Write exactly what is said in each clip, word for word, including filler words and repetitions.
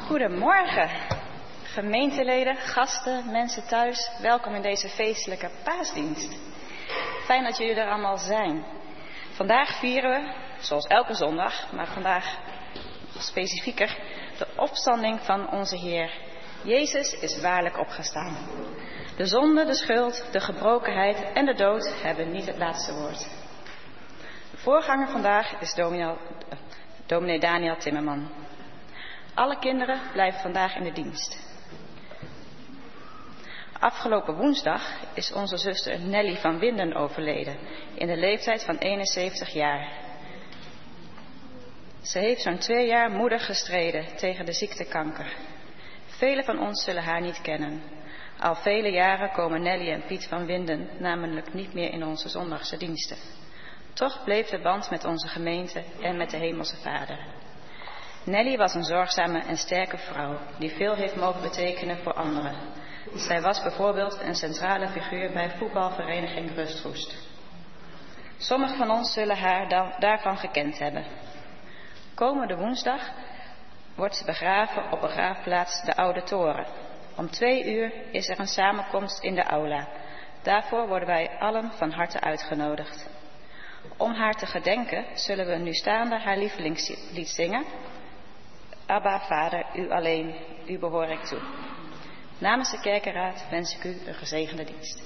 Goedemorgen, gemeenteleden, gasten, mensen thuis. Welkom in deze feestelijke paasdienst. Fijn dat jullie er allemaal zijn. Vandaag vieren we, zoals elke zondag, maar vandaag specifieker, de opstanding van onze Heer. Jezus is waarlijk opgestaan. De zonde, de schuld, de gebrokenheid en de dood hebben niet het laatste woord. De voorganger vandaag is dominee, dominee Daniel Timmerman. Alle kinderen blijven vandaag in de dienst. Afgelopen woensdag is onze zuster Nelly van Winden overleden, in de leeftijd van eenenzeventig jaar. Ze heeft zo'n twee jaar moedig gestreden tegen de ziekte kanker. Velen van ons zullen haar niet kennen. Al vele jaren komen Nelly en Piet van Winden namelijk niet meer in onze zondagse diensten. Toch bleef de band met onze gemeente en met de Hemelse Vader. Nelly was een zorgzame en sterke vrouw die veel heeft mogen betekenen voor anderen. Zij was bijvoorbeeld een centrale figuur bij voetbalvereniging Rusthoest. Sommigen van ons zullen haar dan, daarvan gekend hebben. Komende woensdag wordt ze begraven op begraafplaats de Oude Toren. Om twee uur is er een samenkomst in de aula. Daarvoor worden wij allen van harte uitgenodigd. Om haar te gedenken zullen we nu staande haar lievelingslied zingen. Abba, Vader, u alleen, u behoor ik toe. Namens de kerkenraad wens ik u een gezegende dienst.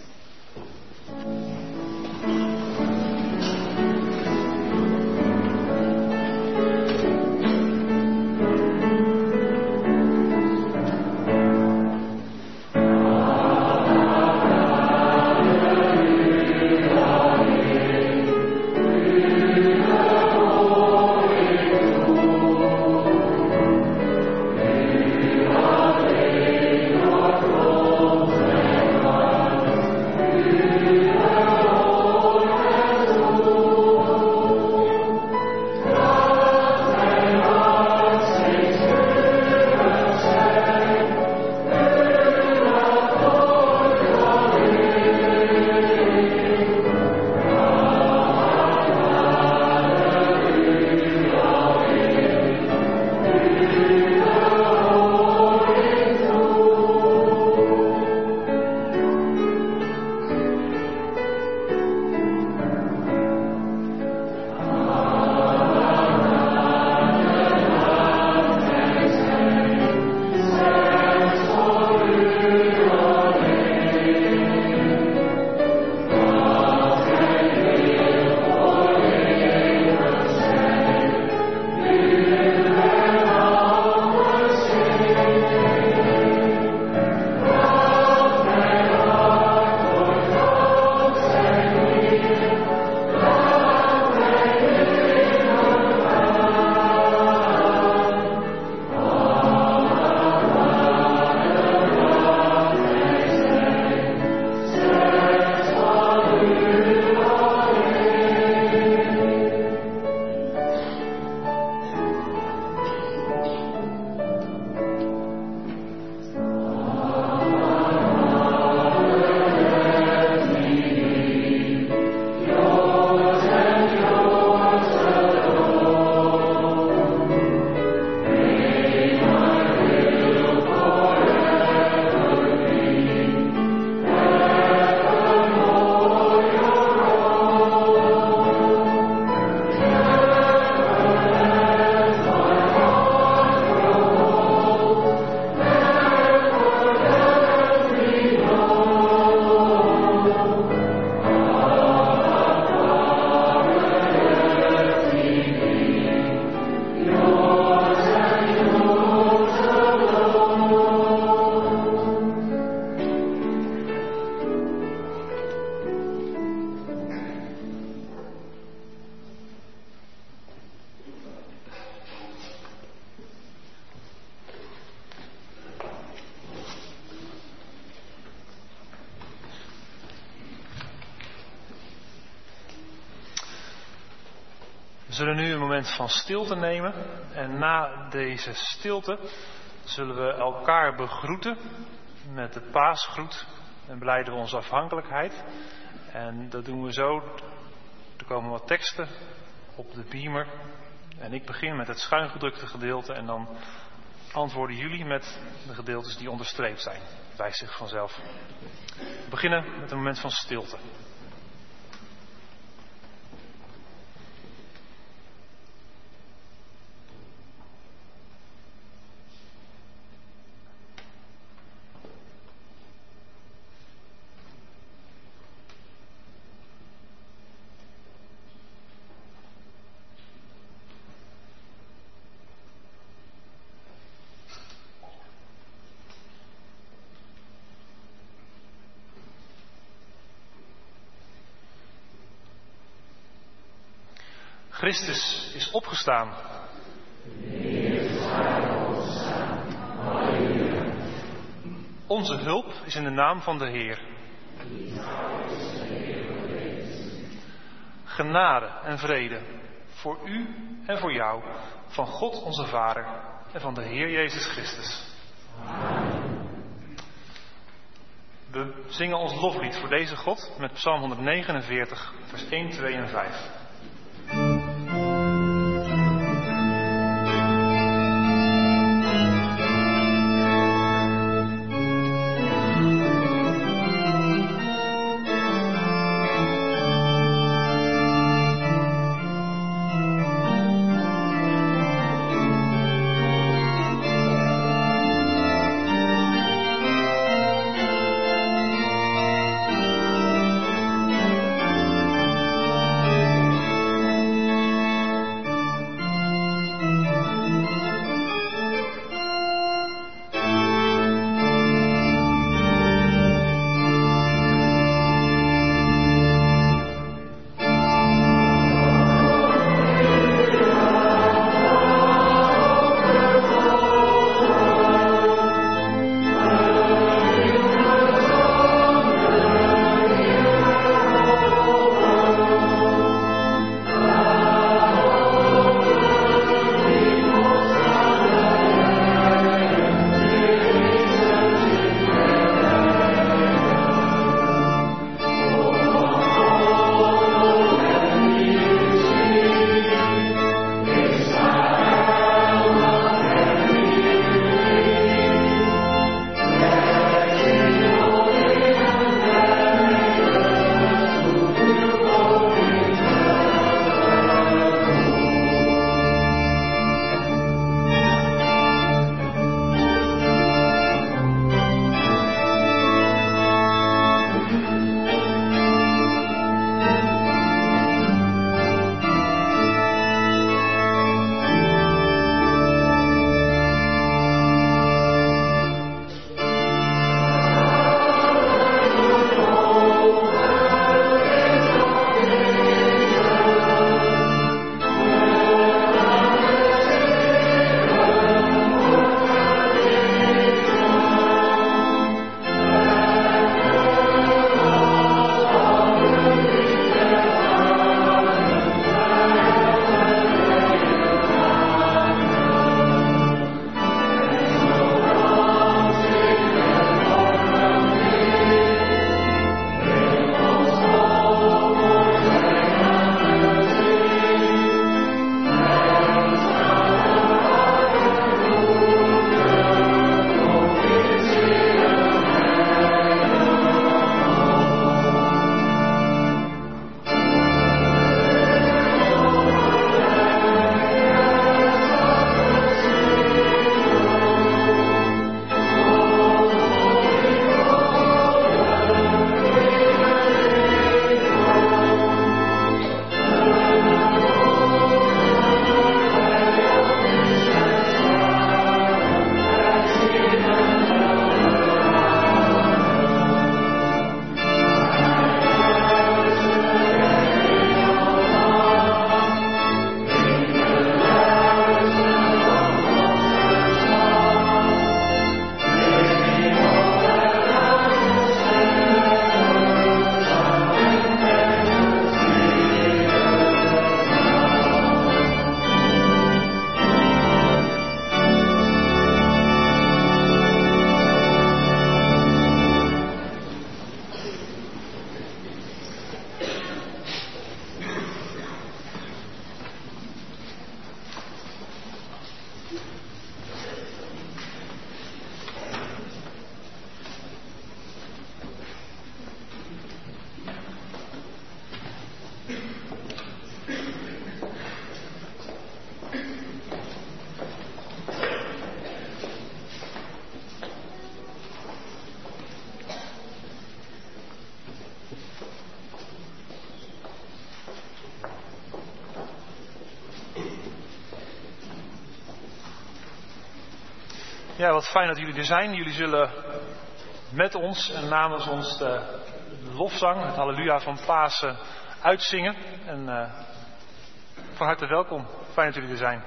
We zullen nu een moment van stilte nemen en na deze stilte zullen we elkaar begroeten met de paasgroet en belijden we onze afhankelijkheid. En dat doen we zo. Er komen wat teksten op de beamer en ik begin met het schuingedrukte gedeelte en dan antwoorden jullie met de gedeeltes die onderstreept zijn. Dat wijst zich vanzelf. We beginnen met een moment van stilte. Christus is opgestaan. Onze hulp is in de naam van de Heer. Genade en vrede voor u en voor jou, van God onze Vader en van de Heer Jezus Christus. We zingen ons loflied voor deze God met Psalm honderdnegenenveertig, vers één, twee en vijf. Thank Ja, wat fijn dat jullie er zijn. Jullie zullen met ons en namens ons de lofzang, het halleluja van Pasen, uitzingen. En uh, van harte welkom. Fijn dat jullie er zijn.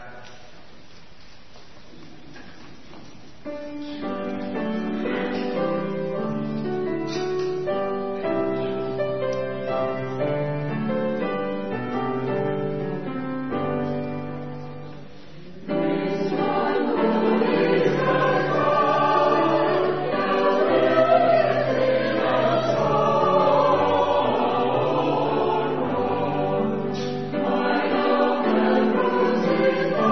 Thank you.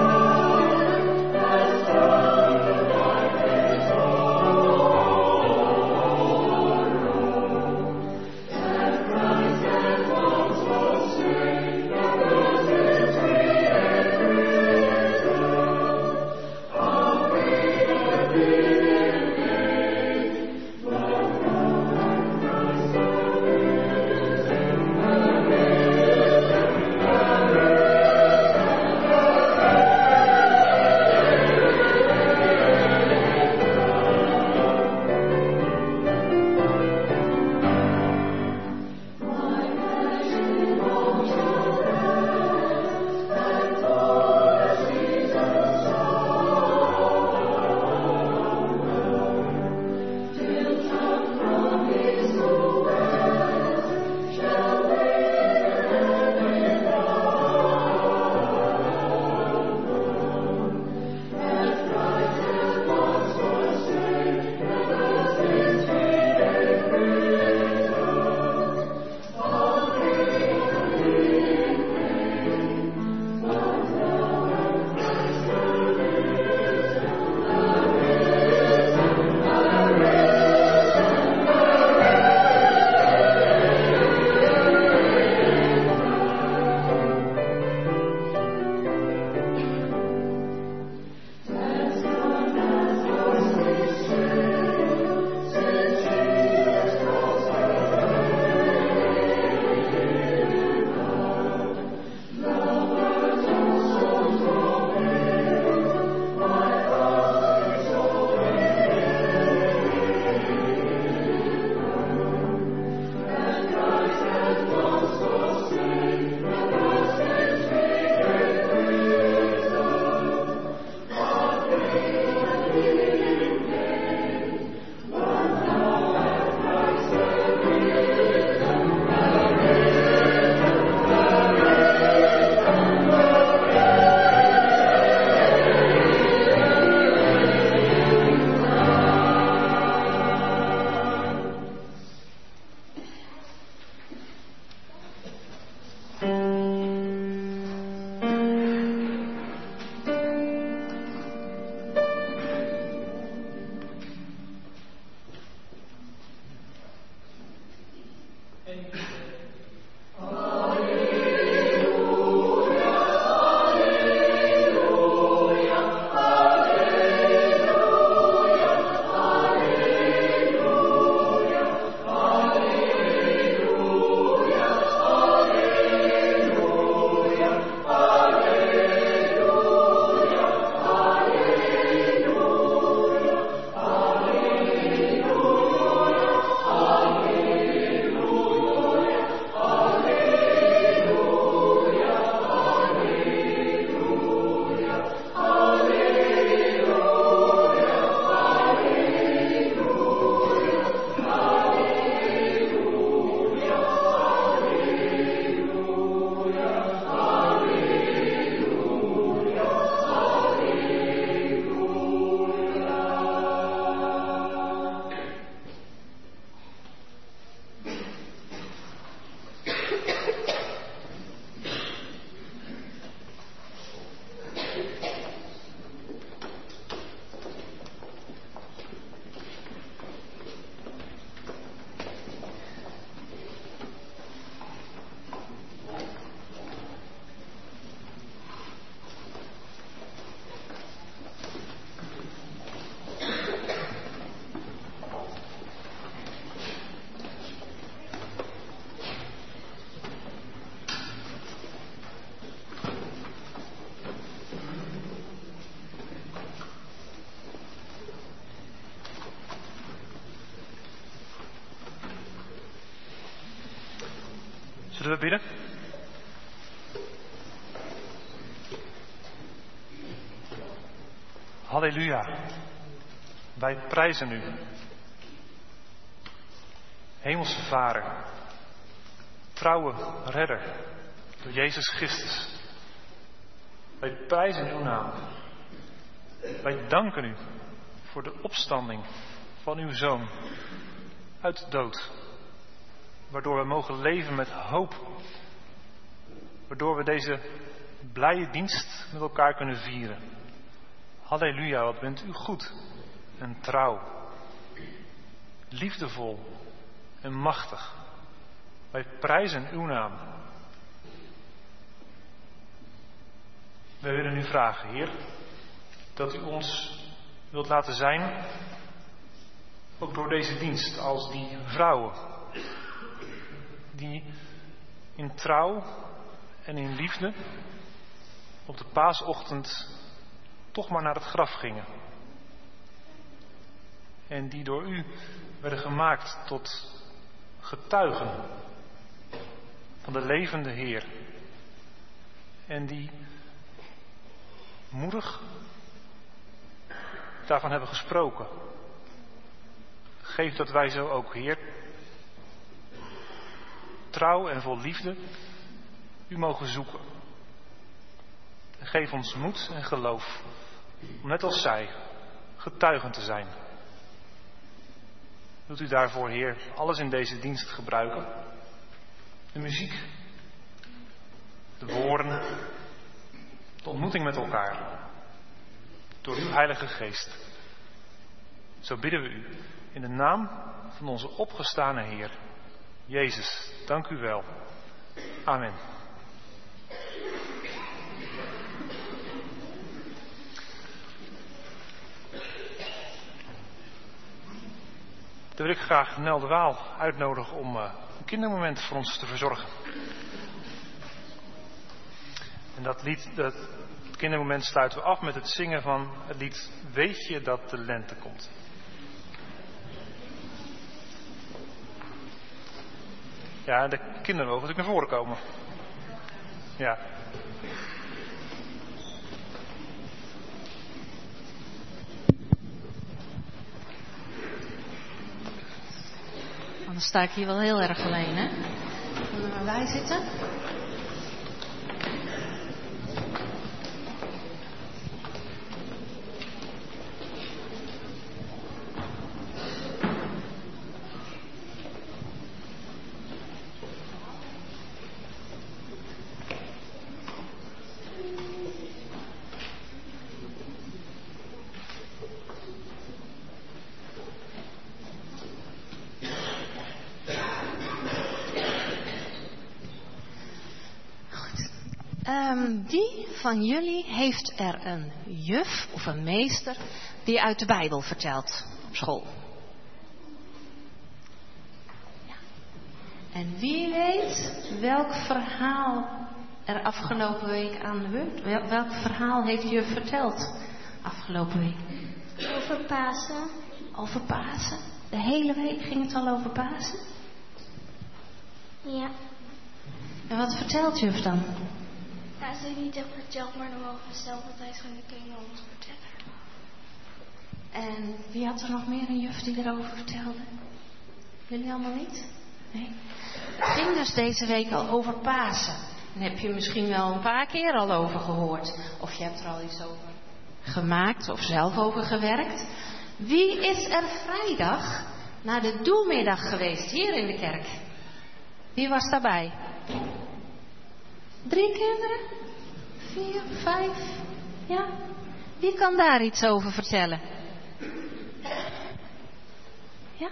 Zullen we bidden? Halleluja. Wij prijzen u. Hemelse Vader, trouwe redder, door Jezus Christus. Wij prijzen uw naam. Wij danken u voor de opstanding van uw Zoon uit de dood. Waardoor we mogen leven met hoop. Waardoor we deze blije dienst met elkaar kunnen vieren. Halleluja, wat bent u goed en trouw. Liefdevol en machtig. Wij prijzen uw naam. Wij willen u vragen, Heer, dat u ons wilt laten zijn, ook door deze dienst, als die vrouwen, die in trouw en in liefde op de paasochtend toch maar naar het graf gingen. En die door u werden gemaakt tot getuigen van de levende Heer. En die moedig daarvan hebben gesproken. Geef dat wij zo ook, Heer, trouw en vol liefde u mogen zoeken. En geef ons moed en geloof om net als zij getuigen te zijn. Wilt u daarvoor, Heer, alles in deze dienst gebruiken? De muziek, de woorden, de ontmoeting met elkaar. Door uw Heilige Geest. Zo bidden we u in de naam van onze opgestane Heer. Jezus, dank u wel. Amen. Dan wil ik graag Nel de Waal uitnodigen om uh, een kindermoment voor ons te verzorgen. En dat lied, dat kindermoment sluiten we af met het zingen van het lied Weet je dat de lente komt. Ja, de kinderen mogen natuurlijk naar voren komen. Ja. Dan sta ik hier wel heel erg alleen, hè? Kunnen we maar bij zitten? Um, wie van jullie heeft er een juf of een meester die uit de Bijbel vertelt op school? Ja. En wie weet welk verhaal er afgelopen week aan de beurt? Wel, welk verhaal heeft juf verteld afgelopen week? Over Pasen. Over Pasen? De hele week ging het al over Pasen? Ja. En wat vertelt juf dan? Ja, ze heeft niet echt verteld, maar dan mogen we zelf altijd gaan kunnen ons vertellen. En wie had er nog meer een juf die erover vertelde? Jullie allemaal niet? Nee? Het ging dus deze week al over Pasen. En heb je misschien wel een paar keer al over gehoord. Of je hebt er al iets over gemaakt of zelf over gewerkt. Wie is er vrijdag naar de doelmiddag geweest hier in de kerk? Wie was daarbij? Drie kinderen? Vier, vijf? Ja? Wie kan daar iets over vertellen? Ja?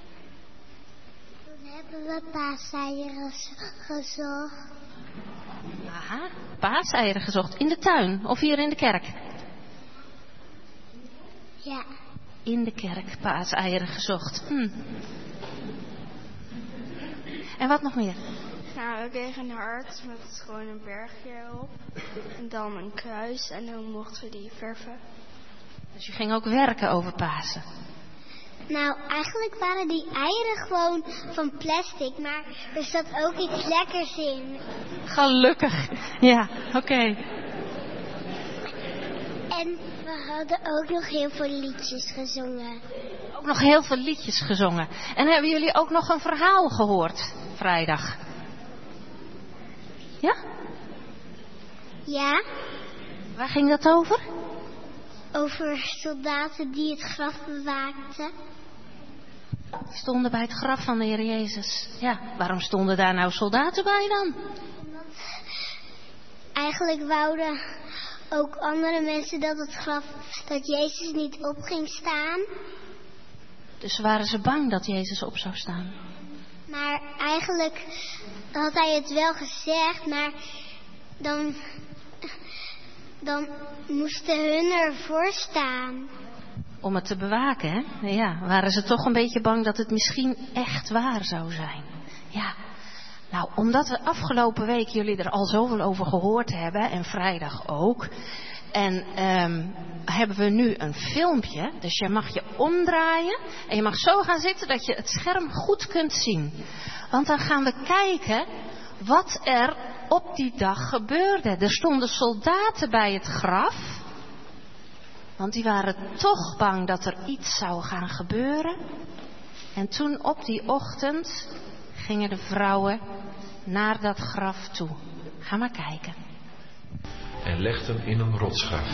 Toen hebben we paaseieren gezocht. Aha, paaseieren gezocht. In de tuin of hier in de kerk? Ja. In de kerk paaseieren gezocht. Hm. En wat nog meer? Nou, we kregen een hart met gewoon een bergje erop. En dan een kruis en dan mochten we die verven. Dus je ging ook werken over Pasen. Nou, eigenlijk waren die eieren gewoon van plastic, maar er zat ook iets lekkers in. Gelukkig. Ja, oké. Okay. En we hadden ook nog heel veel liedjes gezongen. Ook nog heel veel liedjes gezongen. En hebben jullie ook nog een verhaal gehoord vrijdag? Ja? Ja. Waar ging dat over? Over soldaten die het graf bewaakten. Die stonden bij het graf van de Heer Jezus. Ja, waarom stonden daar nou soldaten bij dan? Eigenlijk wouden ook andere mensen dat het graf, dat Jezus niet op ging staan. Dus waren ze bang dat Jezus op zou staan? Maar eigenlijk had hij het wel gezegd, maar dan, dan moesten hun ervoor staan. Om het te bewaken, hè? Ja, waren ze toch een beetje bang dat het misschien echt waar zou zijn. Ja, nou, omdat we afgelopen week jullie er al zoveel over gehoord hebben, en vrijdag ook, en um, hebben we nu een filmpje, dus je mag je omdraaien en je mag zo gaan zitten dat je het scherm goed kunt zien. Want dan gaan we kijken wat er op die dag gebeurde. Er stonden soldaten bij het graf, want die waren toch bang dat er iets zou gaan gebeuren. En toen op die ochtend gingen de vrouwen naar dat graf toe. Ga maar kijken. En legt hem in een rotsgraf.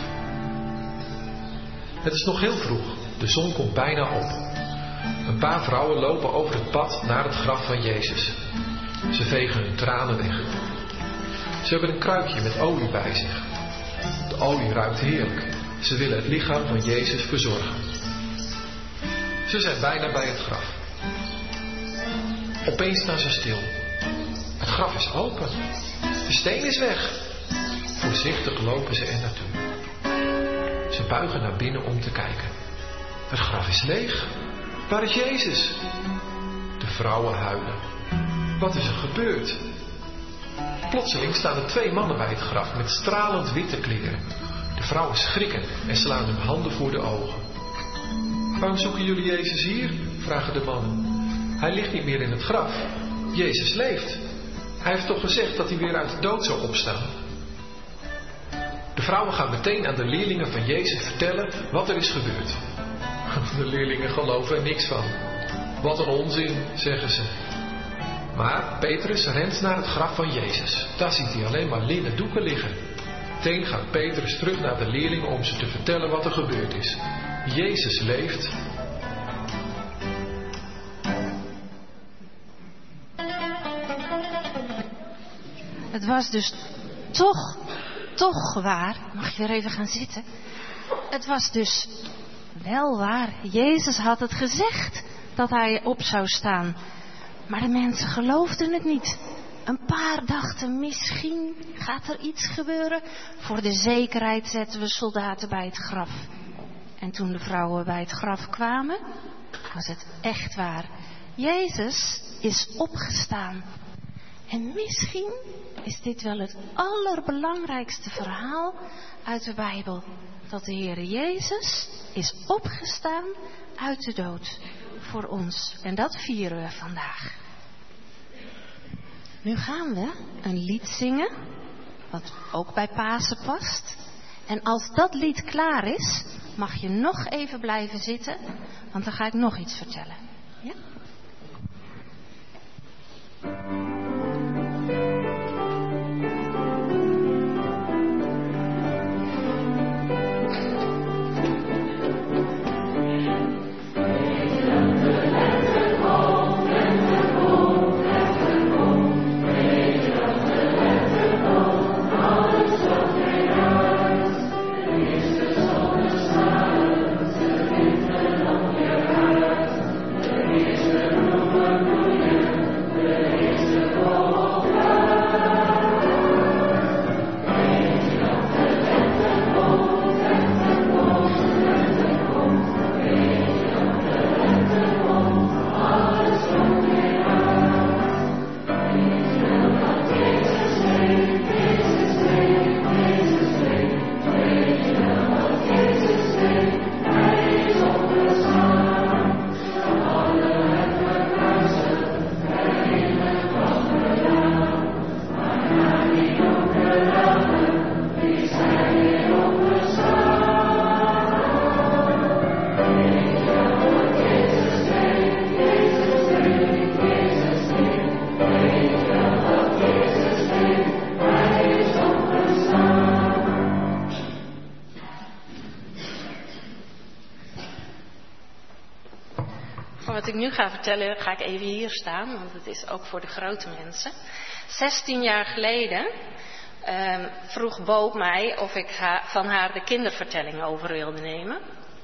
Het is nog heel vroeg. De zon komt bijna op. Een paar vrouwen lopen over het pad naar het graf van Jezus. Ze vegen hun tranen weg. Ze hebben een kruikje met olie bij zich. De olie ruikt heerlijk. Ze willen het lichaam van Jezus verzorgen. Ze zijn bijna bij het graf. Opeens staan ze stil. Het graf is open. De steen is weg. Voorzichtig lopen ze er naartoe. Ze buigen naar binnen om te kijken. Het graf is leeg. Waar is Jezus? De vrouwen huilen. Wat is er gebeurd? Plotseling staan er twee mannen bij het graf met stralend witte kleren. De vrouwen schrikken en slaan hun handen voor de ogen. Waarom zoeken jullie Jezus hier? Vragen de mannen. Hij ligt niet meer in het graf. Jezus leeft. Hij heeft toch gezegd dat hij weer uit de dood zou opstaan? De vrouwen gaan meteen aan de leerlingen van Jezus vertellen wat er is gebeurd. De leerlingen geloven er niks van. Wat een onzin, zeggen ze. Maar Petrus rent naar het graf van Jezus. Daar ziet hij alleen maar linnen doeken liggen. Meteen gaat Petrus terug naar de leerlingen om ze te vertellen wat er gebeurd is. Jezus leeft. Het was dus toch, toch waar. Mag je weer even gaan zitten? Het was dus wel waar. Jezus had het gezegd dat hij op zou staan. Maar de mensen geloofden het niet. Een paar dachten, misschien gaat er iets gebeuren. Voor de zekerheid zetten we soldaten bij het graf. En toen de vrouwen bij het graf kwamen, was het echt waar. Jezus is opgestaan. En misschien is dit wel het allerbelangrijkste verhaal uit de Bijbel. Dat de Heer Jezus is opgestaan uit de dood voor ons. En dat vieren we vandaag. Nu gaan we een lied zingen, wat ook bij Pasen past. En als dat lied klaar is, mag je nog even blijven zitten, want dan ga ik nog iets vertellen. Ja? Is wat ik nu ga vertellen, ga ik even hier staan, want het is ook voor de grote mensen. zestien jaar geleden um, vroeg Boop mij of ik ha- van haar de kindervertelling over wilde nemen.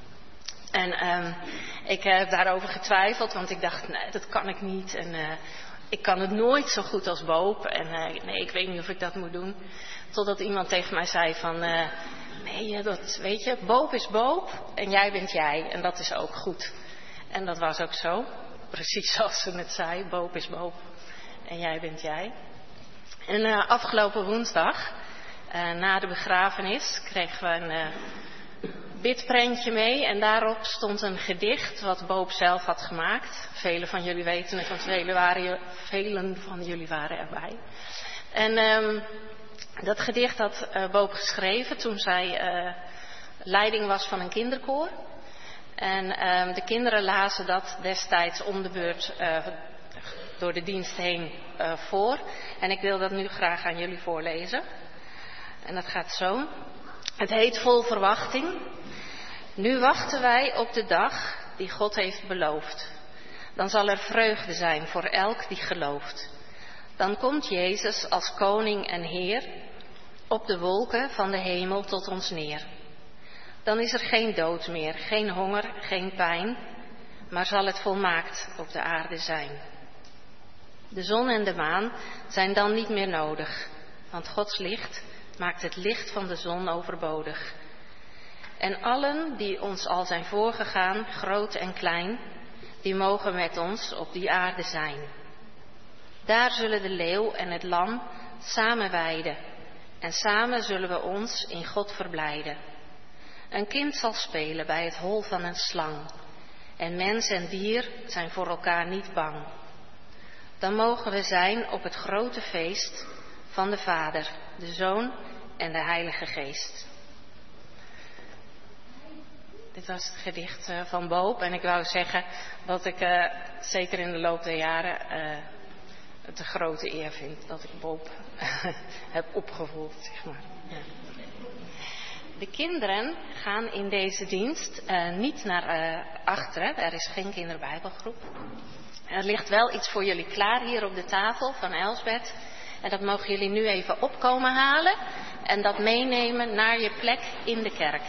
En um, ik heb daarover getwijfeld, want ik dacht, nee, dat kan ik niet. En uh, ik kan het nooit zo goed als Boop. En uh, nee, ik weet niet of ik dat moet doen. Totdat iemand tegen mij zei van, uh, nee, dat weet je, Boop is Boop en jij bent jij. En dat is ook goed. En dat was ook zo. Precies zoals ze het zei, Boop is Boop en jij bent jij. En uh, afgelopen woensdag, uh, na de begrafenis, kregen we een uh, bidprentje mee. En daarop stond een gedicht wat Boop zelf had gemaakt. Velen van jullie weten het, want velen, waren, velen van jullie waren erbij. En um, dat gedicht had uh, Boop geschreven toen zij uh, leiding was van een kinderkoor. En um, de kinderen lazen dat destijds om de beurt uh, door de dienst heen uh, voor. En ik wil dat nu graag aan jullie voorlezen. En dat gaat zo. Het heet Vol verwachting. Nu wachten wij op de dag die God heeft beloofd. Dan zal er vreugde zijn voor elk die gelooft. Dan komt Jezus als koning en Heer op de wolken van de hemel tot ons neer. Dan is er geen dood meer, geen honger, geen pijn, maar zal het volmaakt op de aarde zijn. De zon en de maan zijn dan niet meer nodig, want Gods licht maakt het licht van de zon overbodig. En allen die ons al zijn voorgegaan, groot en klein, die mogen met ons op die aarde zijn. Daar zullen de leeuw en het lam samen weiden, en samen zullen we ons in God verblijden. Een kind zal spelen bij het hol van een slang, en mens en dier zijn voor elkaar niet bang. Dan mogen we zijn op het grote feest van de Vader, de Zoon en de Heilige Geest. Dit was het gedicht uh, van Boop en ik wou zeggen dat ik uh, zeker in de loop der jaren uh, het een grote eer vind dat ik Boop heb opgevolgd, zeg maar. Ja. De kinderen gaan in deze dienst uh, niet naar uh, achteren, er is geen kinderbijbelgroep. Er ligt wel iets voor jullie klaar hier op de tafel van Elsbeth. En dat mogen jullie nu even opkomen halen en dat meenemen naar je plek in de kerk.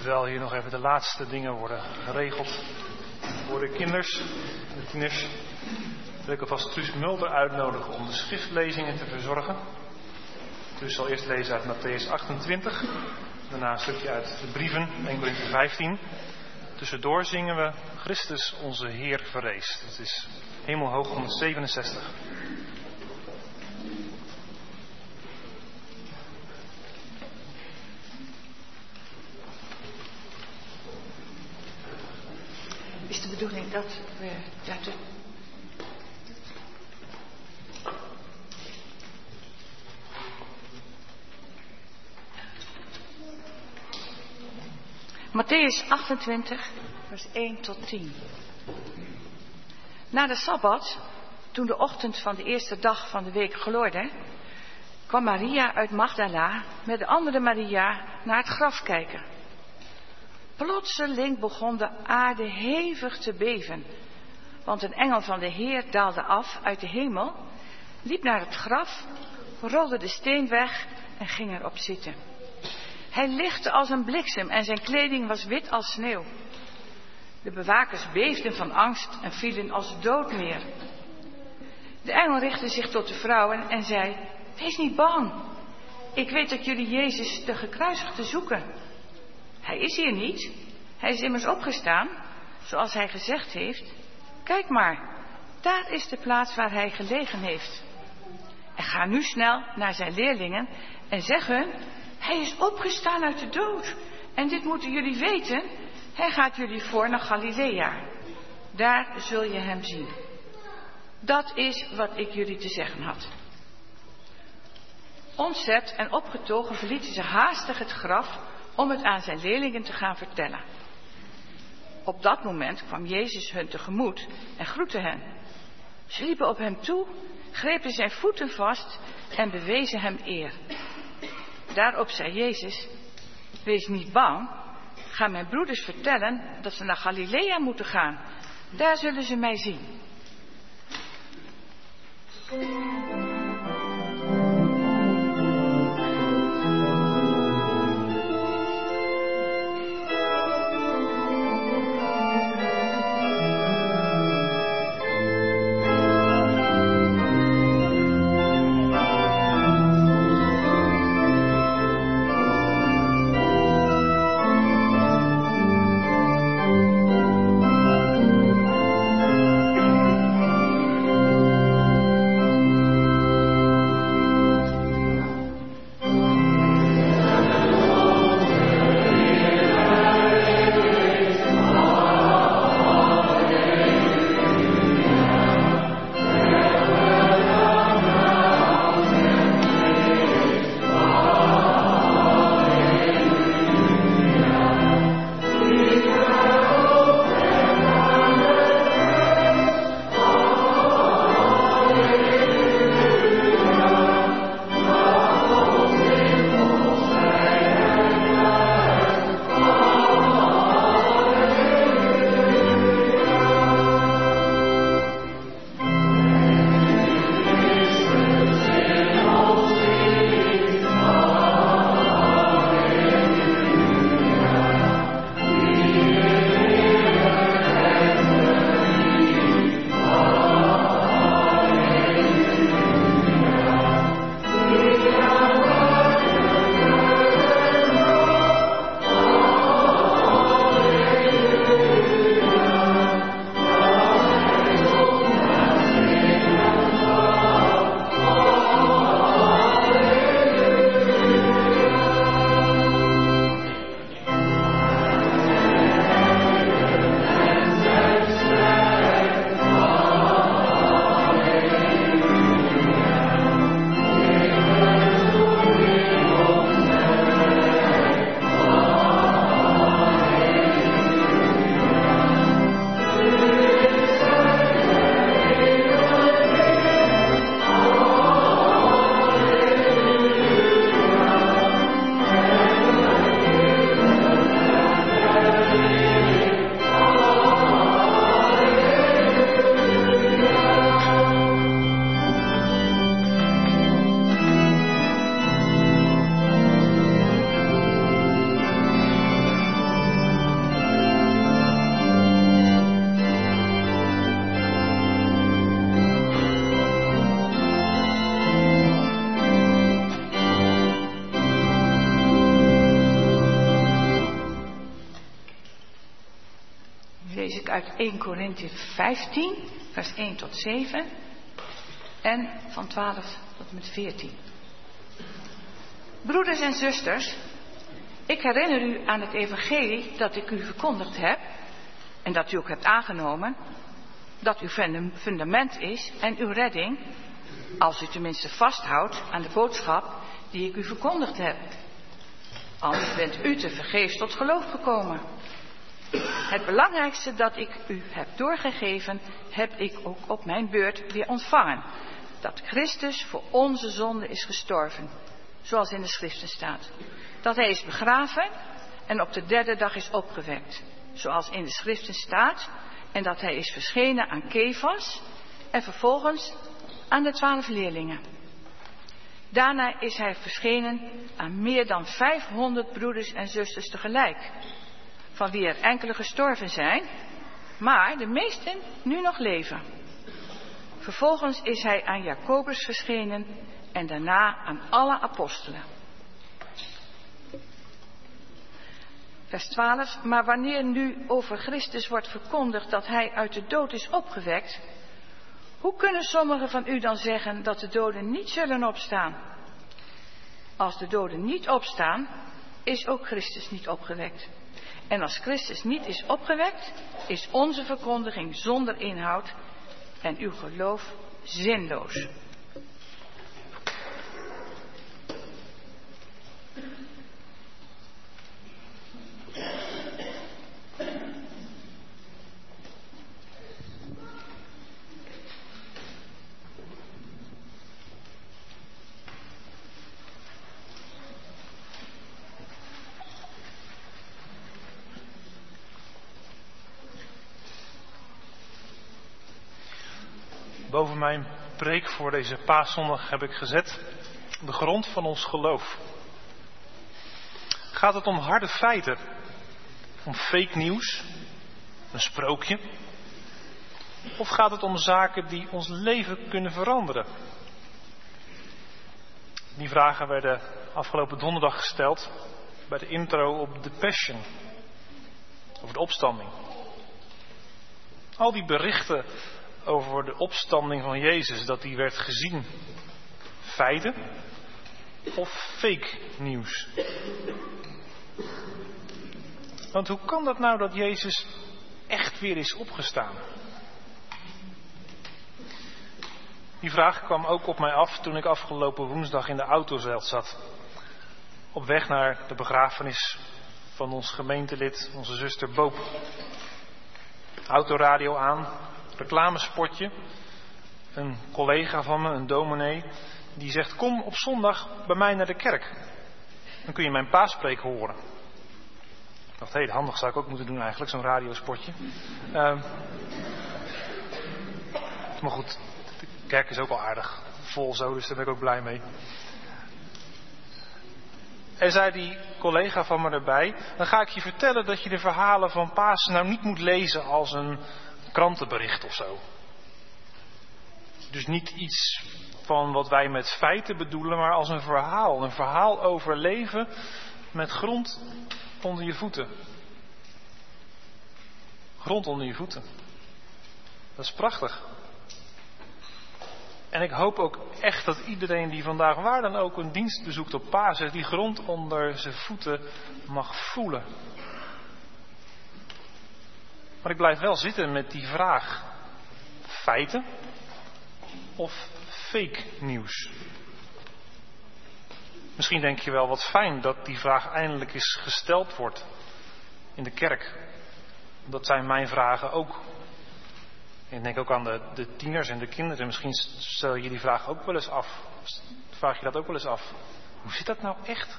terwijl hier nog even de laatste dingen worden geregeld voor de kinders, de tieners, wil ik alvast Truus Mulder uitnodigen om de schriftlezingen te verzorgen. Truus zal eerst lezen uit Mattheüs achtentwintig, daarna een stukje uit de brieven, Eerste Korinthe vijftien. Tussendoor zingen we Christus onze Heer verrees. Dat is Hemelhoog honderdzevenenzestig. Is de bedoeling dat we dat de... Mattheüs achtentwintig, vers één tot tien. Na de Sabbat, toen de ochtend van de eerste dag van de week gloorde, kwam Maria uit Magdala met de andere Maria naar het graf kijken. Plotseling begon de aarde hevig te beven, want een engel van de Heer daalde af uit de hemel, liep naar het graf, rolde de steen weg en ging erop zitten. Hij lichtte als een bliksem en zijn kleding was wit als sneeuw. De bewakers beefden van angst en vielen als dood neer. De engel richtte zich tot de vrouwen en zei: wees niet bang. Ik weet dat jullie Jezus de gekruisigde zoeken. Hij is hier niet. Hij is immers opgestaan, zoals hij gezegd heeft. Kijk maar, daar is de plaats waar hij gelegen heeft. En ga nu snel naar zijn leerlingen en zeg hun: hij is opgestaan uit de dood. En dit moeten jullie weten. Hij gaat jullie voor naar Galilea. Daar zul je hem zien. Dat is wat ik jullie te zeggen had. Ontzet en opgetogen verlieten ze haastig het graf om het aan zijn leerlingen te gaan vertellen. Op dat moment kwam Jezus hun tegemoet en groette hen. Ze liepen op hem toe, grepen zijn voeten vast en bewezen hem eer. Daarop zei Jezus: wees niet bang, ga mijn broeders vertellen dat ze naar Galilea moeten gaan. Daar zullen ze mij zien. uit Eerste Korinthe vijftien, vers één tot zeven en van twaalf tot en met veertien. Broeders en zusters, ik herinner u aan het evangelie dat ik u verkondigd heb en dat u ook hebt aangenomen, dat uw fundament is en uw redding, als u tenminste vasthoudt aan de boodschap die ik u verkondigd heb. Anders bent u te vergeefs tot geloof gekomen. Het belangrijkste dat ik u heb doorgegeven, heb ik ook op mijn beurt weer ontvangen. Dat Christus voor onze zonde is gestorven, zoals in de schriften staat. Dat hij is begraven en op de derde dag is opgewekt, zoals in de schriften staat. En dat hij is verschenen aan Kefas en vervolgens aan de twaalf leerlingen. Daarna is hij verschenen aan meer dan vijfhonderd broeders en zusters tegelijk, van wie er enkele gestorven zijn, maar de meesten nu nog leven. Vervolgens is hij aan Jacobus verschenen en daarna aan alle apostelen. Vers twaalf, maar wanneer nu over Christus wordt verkondigd dat hij uit de dood is opgewekt, hoe kunnen sommigen van u dan zeggen dat de doden niet zullen opstaan? Als de doden niet opstaan, is ook Christus niet opgewekt. En als Christus niet is opgewekt, is onze verkondiging zonder inhoud en uw geloof zinloos. Boven mijn preek voor deze paaszondag heb ik gezet de grond van ons geloof. Gaat het om harde feiten? Om fake nieuws? Een sprookje? Of gaat het om zaken die ons leven kunnen veranderen? Die vragen werden afgelopen donderdag gesteld bij de intro op The Passion. Over de opstanding. Al die berichten over de opstanding van Jezus, dat die werd gezien. Feiten of fake nieuws? Want hoe kan dat nou dat Jezus echt weer is opgestaan? Die vraag kwam ook op mij af toen ik afgelopen woensdag in de auto zat. Op weg naar de begrafenis van ons gemeentelid, onze zuster Boop. Autoradio aan, reclamespotje. Een collega van me, een dominee, die zegt: kom op zondag bij mij naar de kerk. Dan kun je mijn paaspreek horen. Ik dacht, hé, hey, handig zou ik ook moeten doen eigenlijk, zo'n radiospotje. Uh, maar goed, de kerk is ook al aardig vol zo, dus daar ben ik ook blij mee. En zei die collega van me erbij: dan ga ik je vertellen dat je de verhalen van Pasen nou niet moet lezen als een krantenbericht of zo. Dus niet iets van wat wij met feiten bedoelen, maar als een verhaal. Een verhaal over leven met grond onder je voeten. Grond onder je voeten. Dat is prachtig. En ik hoop ook echt dat iedereen die vandaag waar dan ook een dienst bezoekt op Pasen, die grond onder zijn voeten mag voelen. Maar ik blijf wel zitten met die vraag: feiten of fake nieuws? Misschien denk je wel, wat fijn dat die vraag eindelijk eens gesteld wordt in de kerk. Dat zijn mijn vragen ook. Ik denk ook aan de, de tieners en de kinderen. Misschien stel je die vraag ook wel eens af. Vraag je dat ook wel eens af. Hoe zit dat nou echt?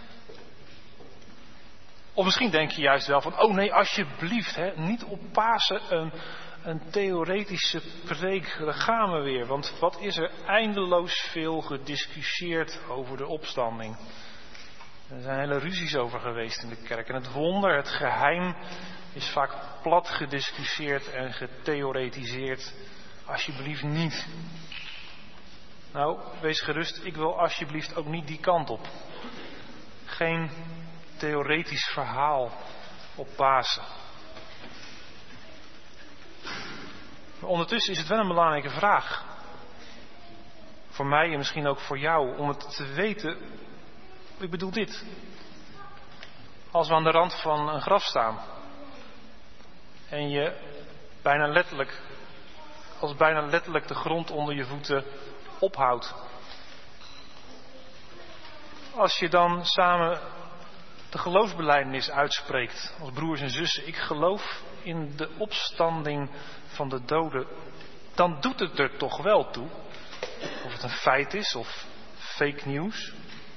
Of misschien denk je juist wel van: oh nee, alsjeblieft, hè, niet op Pasen een, een theoretische preek. Daar gaan we weer. Want wat is er eindeloos veel gediscussieerd over de opstanding. Er zijn hele ruzies over geweest in de kerk. En het wonder, het geheim, is vaak plat gediscussieerd en getheoretiseerd. Alsjeblieft niet. Nou, wees gerust, ik wil alsjeblieft ook niet die kant op. Geen theoretisch verhaal op Pasen. Maar ondertussen is het wel een belangrijke vraag. Voor mij en misschien ook voor jou, om het te weten. Ik bedoel dit. Als we aan de rand van een graf staan. En je bijna letterlijk, als bijna letterlijk de grond onder je voeten ophoudt. Als je dan samen de geloofsbelijdenis uitspreekt als broers en zussen. Ik geloof in de opstanding van de doden. Dan doet het er toch wel toe. Of het een feit is of fake nieuws.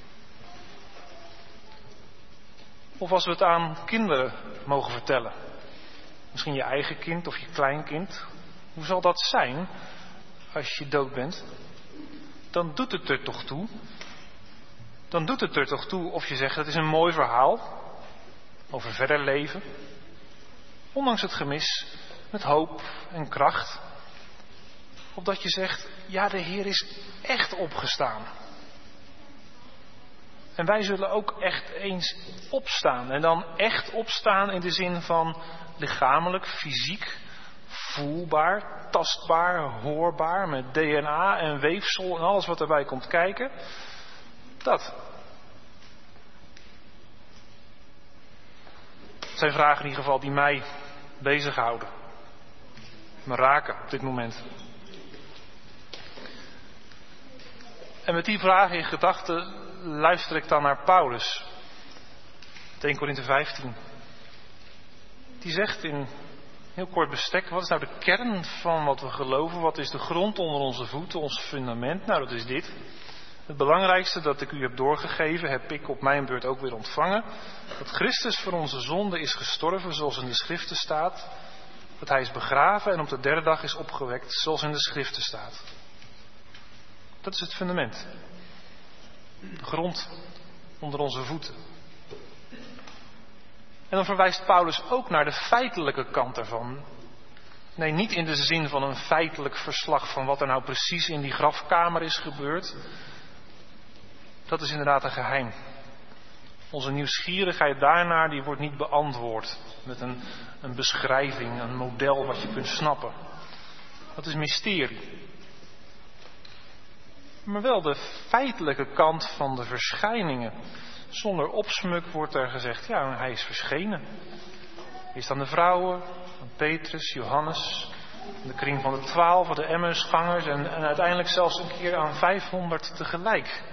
Of als we het aan kinderen mogen vertellen. Misschien je eigen kind of je kleinkind. Hoe zal dat zijn als je dood bent? Dan doet het er toch toe. Dan doet het er toch toe of je zegt het is een mooi verhaal. Over verder leven. Ondanks het gemis. Met hoop en kracht. Of dat je zegt, ja, de Heer is echt opgestaan. En wij zullen ook echt eens opstaan. En dan echt opstaan in de zin van lichamelijk, fysiek, voelbaar, tastbaar, hoorbaar, met D N A en weefsel en alles wat erbij komt kijken. Dat. Het zijn vragen in ieder geval die mij bezighouden. Me raken op dit moment. En met die vragen in gedachten luister ik dan naar Paulus. Eerste Korinthe vijftien. Die zegt in heel kort bestek, wat is nou de kern van wat we geloven? Wat is de grond onder onze voeten, ons fundament? Nou, dat is dit. Het belangrijkste dat ik u heb doorgegeven, heb ik op mijn beurt ook weer ontvangen. Dat Christus voor onze zonde is gestorven, zoals in de Schriften staat. Dat hij is begraven en op de derde dag is opgewekt, zoals in de Schriften staat. Dat is het fundament. De grond onder onze voeten. En dan verwijst Paulus ook naar de feitelijke kant ervan. Nee, niet in de zin van een feitelijk verslag van wat er nou precies in die grafkamer is gebeurd. Dat is inderdaad een geheim. Onze nieuwsgierigheid daarnaar die wordt niet beantwoord met een, een beschrijving, een model wat je kunt snappen. Dat is mysterie. Maar wel de feitelijke kant van de verschijningen. Zonder opsmuk wordt er gezegd, ja, hij is verschenen. Eerst aan de vrouwen, aan Petrus, Johannes, de kring van de twaalf, de Emmausgangers en, en uiteindelijk zelfs een keer aan vijfhonderd tegelijk.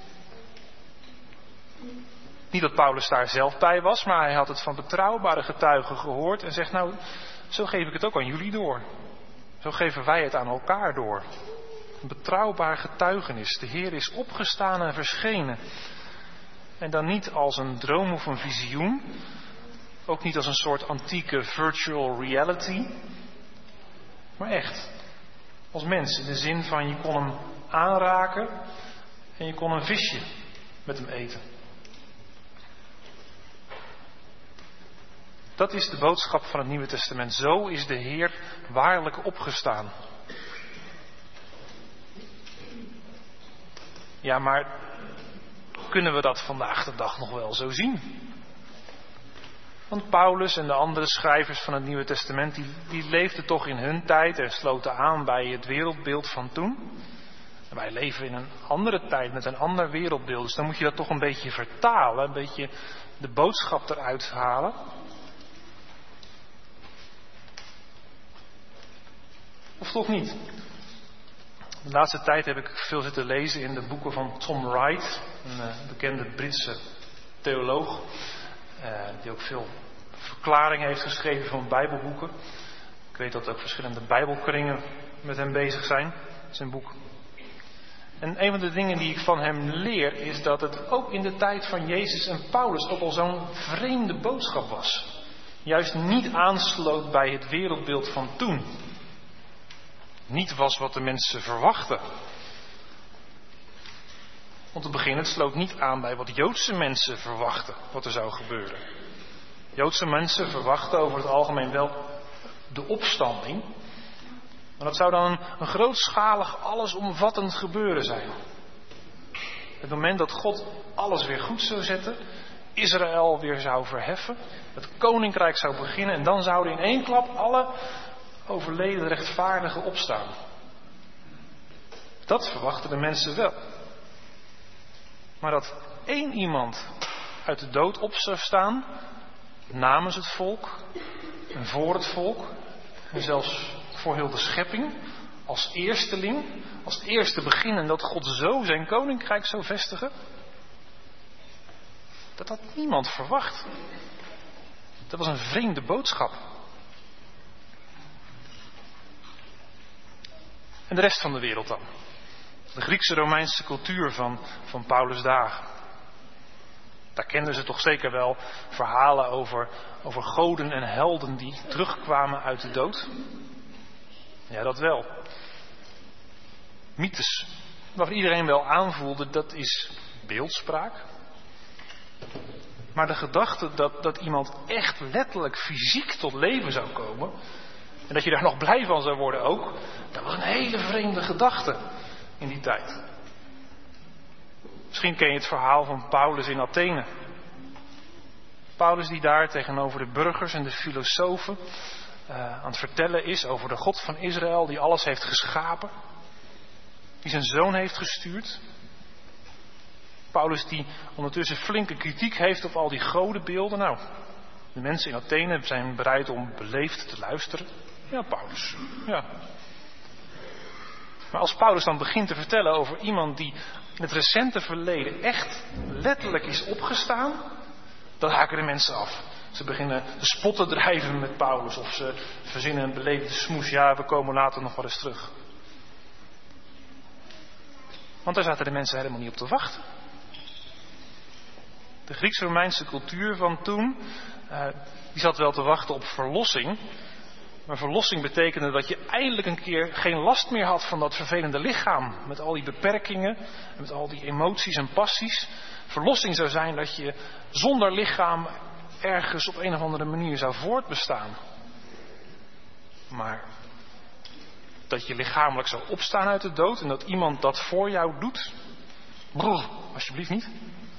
Niet dat Paulus daar zelf bij was, maar hij had het van betrouwbare getuigen gehoord en zegt, nou, zo geef ik het ook aan jullie door. Zo geven wij het aan elkaar door. Een betrouwbaar getuigenis. De Heer is opgestaan en verschenen. En dan niet als een droom of een visioen. Ook niet als een soort antieke virtual reality. Maar echt. Als mens in de zin van je kon hem aanraken en je kon een visje met hem eten. Dat is de boodschap van het Nieuwe Testament. Zo is de Heer waarlijk opgestaan. Ja, maar kunnen we dat vandaag de dag nog wel zo zien? Want Paulus en de andere schrijvers van het Nieuwe Testament, die, die leefden toch in hun tijd en sloten aan bij het wereldbeeld van toen. En wij leven in een andere tijd met een ander wereldbeeld. Dus dan moet je dat toch een beetje vertalen, een beetje de boodschap eruit halen. Of toch niet? De laatste tijd heb ik veel zitten lezen in de boeken van Tom Wright, een uh, bekende Britse theoloog, uh, die ook veel verklaringen heeft geschreven van bijbelboeken. Ik weet dat ook verschillende bijbelkringen met hem bezig zijn, zijn boek. En een van de dingen die ik van hem leer is dat het ook in de tijd van Jezus en Paulus ook al zo'n vreemde boodschap was. Juist niet aansloot bij het wereldbeeld van toen. Niet was wat de mensen verwachten. Om te beginnen, het sloot niet aan bij wat Joodse mensen verwachten, wat er zou gebeuren. Joodse mensen verwachten over het algemeen wel de opstanding. Maar dat zou dan een, een grootschalig, allesomvattend gebeuren zijn. Het moment dat God alles weer goed zou zetten, Israël weer zou verheffen, het koninkrijk zou beginnen en dan zouden in één klap alle... overleden rechtvaardige opstaan. Dat verwachten de mensen wel. Maar dat één iemand uit de dood op zou staan, namens het volk en voor het volk en zelfs voor heel de schepping, als eersteling, als eerste begin en dat God zo zijn koninkrijk zou vestigen, dat had niemand verwacht. Dat was een vreemde boodschap. En de rest van de wereld dan? De Griekse Romeinse cultuur van, van Paulus' dagen. Daar kenden ze toch zeker wel verhalen over, over goden en helden die terugkwamen uit de dood? Ja, dat wel. Mythes, waarvan iedereen wel aanvoelde, dat is beeldspraak. Maar de gedachte dat, dat iemand echt letterlijk fysiek tot leven zou komen, en dat je daar nog blij van zou worden ook, dat was een hele vreemde gedachte in die tijd. Misschien ken je het verhaal van Paulus in Athene. Paulus die daar tegenover de burgers en de filosofen uh, aan het vertellen is over de God van Israël die alles heeft geschapen. Die zijn zoon heeft gestuurd. Paulus die ondertussen flinke kritiek heeft op al die godenbeelden. Nou, de mensen in Athene zijn bereid om beleefd te luisteren. Ja, Paulus. Ja. Maar als Paulus dan begint te vertellen over iemand die in het recente verleden echt letterlijk is opgestaan, dan haken de mensen af. Ze beginnen te spotten drijven met Paulus of ze verzinnen een beleefde smoes. Ja, we komen later nog wel eens terug. Want daar zaten de mensen helemaal niet op te wachten. De Grieks-Romeinse cultuur van toen, uh, die zat wel te wachten op verlossing. Maar verlossing betekende dat je eindelijk een keer geen last meer had van dat vervelende lichaam. Met al die beperkingen, en met al die emoties en passies. Verlossing zou zijn dat je zonder lichaam ergens op een of andere manier zou voortbestaan. Maar dat je lichamelijk zou opstaan uit de dood en dat iemand dat voor jou doet, brrr, alsjeblieft niet.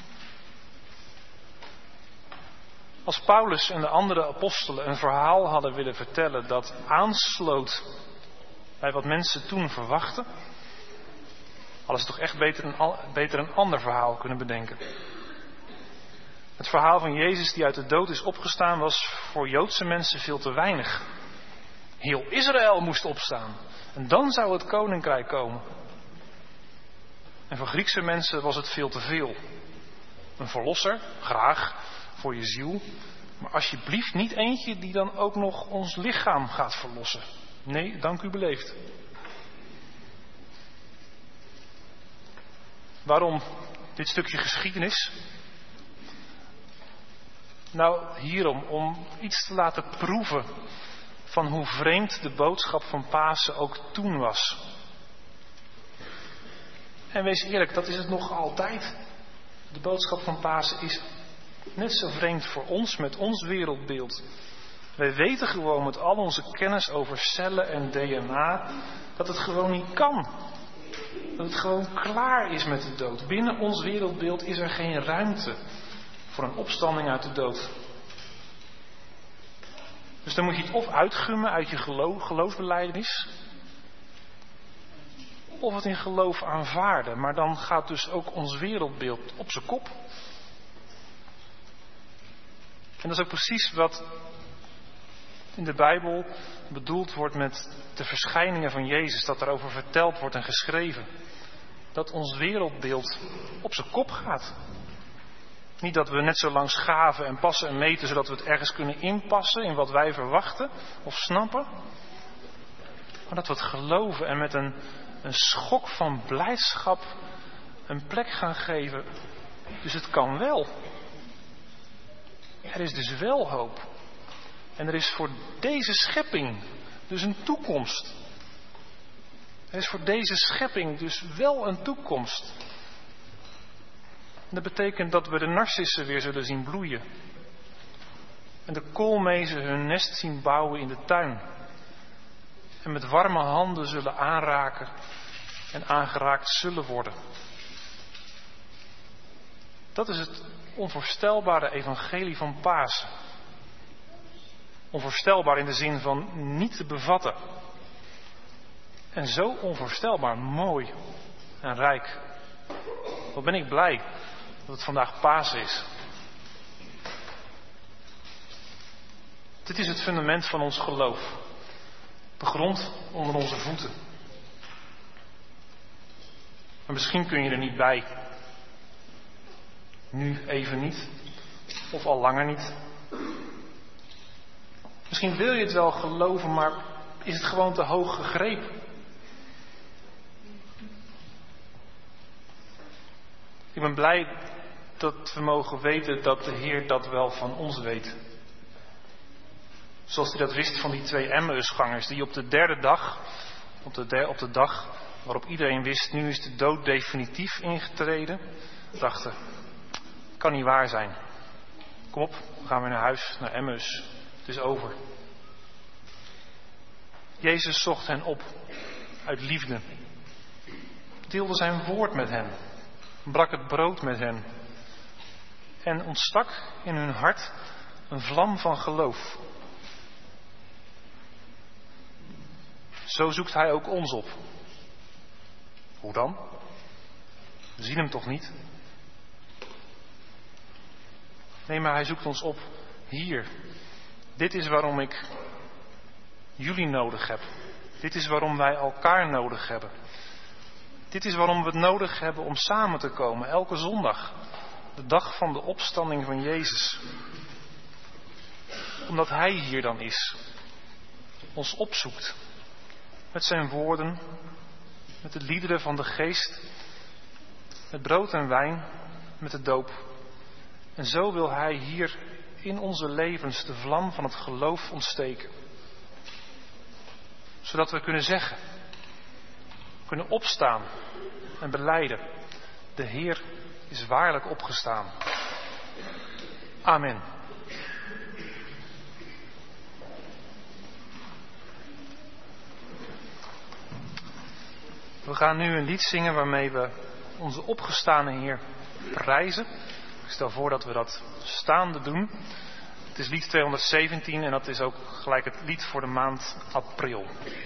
Als Paulus en de andere apostelen een verhaal hadden willen vertellen dat aansloot bij wat mensen toen verwachten, hadden ze toch echt beter een, beter een ander verhaal kunnen bedenken. Het verhaal van Jezus die uit de dood is opgestaan was voor Joodse mensen veel te weinig. Heel Israël moest opstaan en dan zou het koninkrijk komen. En voor Griekse mensen was het veel te veel. Een verlosser, graag, voor je ziel. Maar alsjeblieft niet eentje die dan ook nog ons lichaam gaat verlossen. Nee, dank u beleefd. Waarom dit stukje geschiedenis? Nou, hierom, om iets te laten proeven van hoe vreemd de boodschap van Pasen ook toen was. En wees eerlijk, dat is het nog altijd. De boodschap van Pasen is net zo vreemd voor ons met ons wereldbeeld. Wij weten gewoon met al onze kennis over cellen en D N A dat het gewoon niet kan. Dat het gewoon klaar is met de dood. Binnen ons wereldbeeld is er geen ruimte voor een opstanding uit de dood. Dus dan moet je het of uitgummen uit je geloof, geloofsbelijdenis, of het in geloof aanvaarden. Maar dan gaat dus ook ons wereldbeeld op zijn kop. En dat is ook precies wat in de Bijbel bedoeld wordt met de verschijningen van Jezus. Dat daarover verteld wordt en geschreven. Dat ons wereldbeeld op zijn kop gaat. Niet dat we net zo lang schaven en passen en meten zodat we het ergens kunnen inpassen in wat wij verwachten of snappen. Maar dat we het geloven en met een, een schok van blijdschap een plek gaan geven. Dus het kan wel. Er is dus wel hoop. En er is voor deze schepping dus een toekomst. Er is voor deze schepping dus wel een toekomst. En dat betekent dat we de narcissen weer zullen zien bloeien. En de koolmezen hun nest zien bouwen in de tuin. En met warme handen zullen aanraken en aangeraakt zullen worden. Dat is het onvoorstelbare evangelie van Pasen. Onvoorstelbaar in de zin van niet te bevatten. En zo onvoorstelbaar mooi en rijk. Wat ben ik blij dat het vandaag Pasen is. Dit is het fundament van ons geloof. De grond onder onze voeten. Maar misschien kun je er niet bij. Nu even niet. Of al langer niet. Misschien wil je het wel geloven, maar is het gewoon te hoog gegrepen? Ik ben blij dat we mogen weten dat de Heer dat wel van ons weet. Zoals hij dat wist van die twee Emmausgangers die op de derde dag, op de, der, op de dag waarop iedereen wist, nu is de dood definitief ingetreden, dachten, kan niet waar zijn. Kom op, we gaan weer naar huis, naar Emmaus. Het is over. Jezus zocht hen op uit liefde. Deelde zijn woord met hen. Brak het brood met hen. En ontstak in hun hart een vlam van geloof. Zo zoekt hij ook ons op. Hoe dan? We zien hem toch niet? Nee, maar hij zoekt ons op hier. Dit is waarom ik jullie nodig heb. Dit is waarom wij elkaar nodig hebben. Dit is waarom we het nodig hebben om samen te komen, elke zondag. De dag van de opstanding van Jezus. Omdat hij hier dan is. Ons opzoekt. Met zijn woorden. Met de liederen van de geest. Met brood en wijn. Met de doop. En zo wil hij hier in onze levens de vlam van het geloof ontsteken. Zodat we kunnen zeggen. Kunnen opstaan en belijden. De Heer is waarlijk opgestaan. Amen. We gaan nu een lied zingen waarmee we onze opgestane Heer prijzen. Ik stel voor dat we dat staande doen. Het is lied tweehonderdzeventien en dat is ook gelijk het lied voor de maand april.